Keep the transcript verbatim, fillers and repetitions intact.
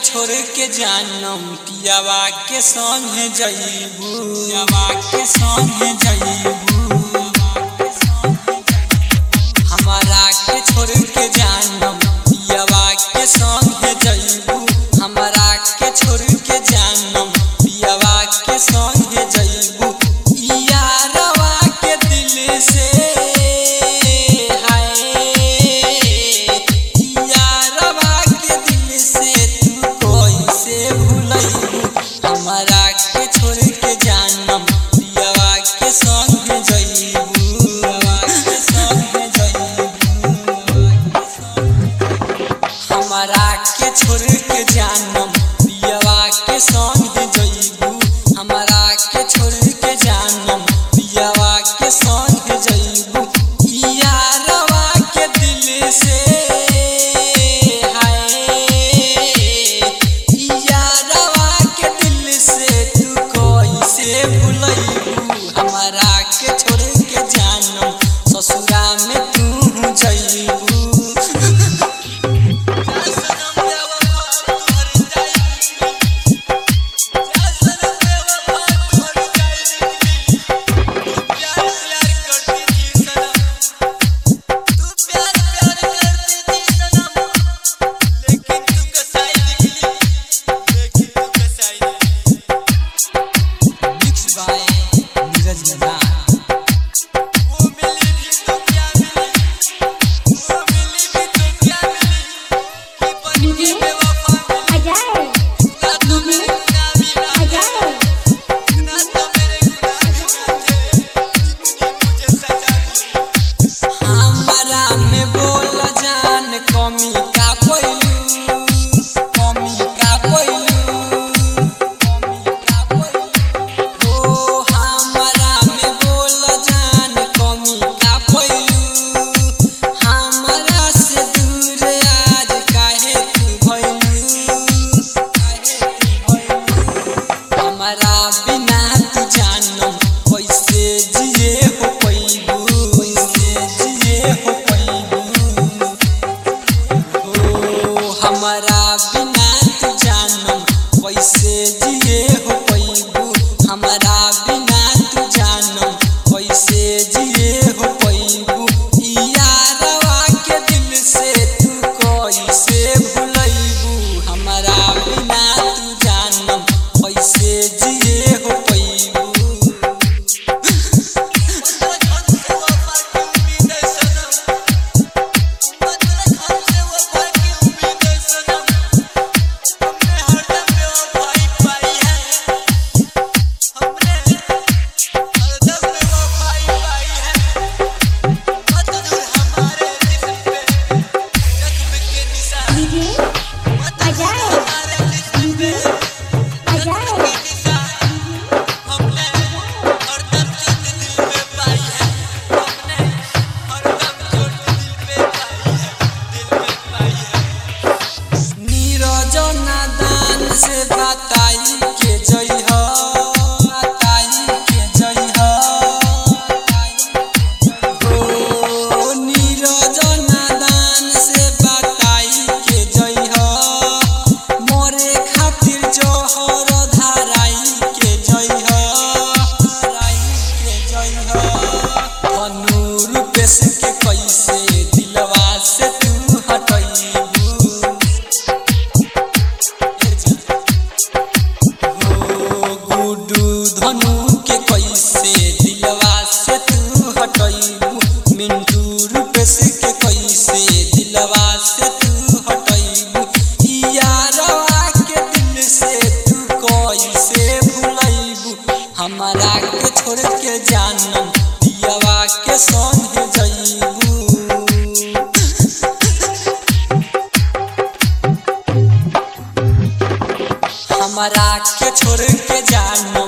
छोड़ के जानम पियावा के संगे जइबू पियावा के संगे जइबू हमारा के छोड़ के जानम पियावा के संगे जइबू हमारा के छोड़ के जानम पियावा के संगे जइबू यारवा के दिल से हमारा के छोड़ के जानम पियावा के संगे जइबू हमारा के छोड़ के जानम पियावा के संगे जइबू यारवा के दिल से हाय यारवा के दिल से तू कैसे भुलइबू हमारा के छोड़ के जानम ससुरा में तू जइबू हमारा बिना तू जानम कैसे जिए हो पैबू हमारा बिना तू जानम कैसे जिए हो पैबू यारवा के दिल से तू कैसे भुलइबू हमारा बिना तू जानम कैसे जिए हो पैबू से बताई के जइह बताई के जइह हो नीरज नादान से बताई के जइह मोरे खातिर जोहर धराई के जइह धराई के जइह अनुर पेश के कैसे दिलवा से तू हटइबू धनु के कैसे दिलवा से तू हटइबू मिंटू रूपेश के कैसे दिलवा से तू हटइबू यारवा के दिल से तू कैसे भुलइबू हमारा के छोड़ के जानम पियावा के संगे जइबू हमारा के छोड़ के जानम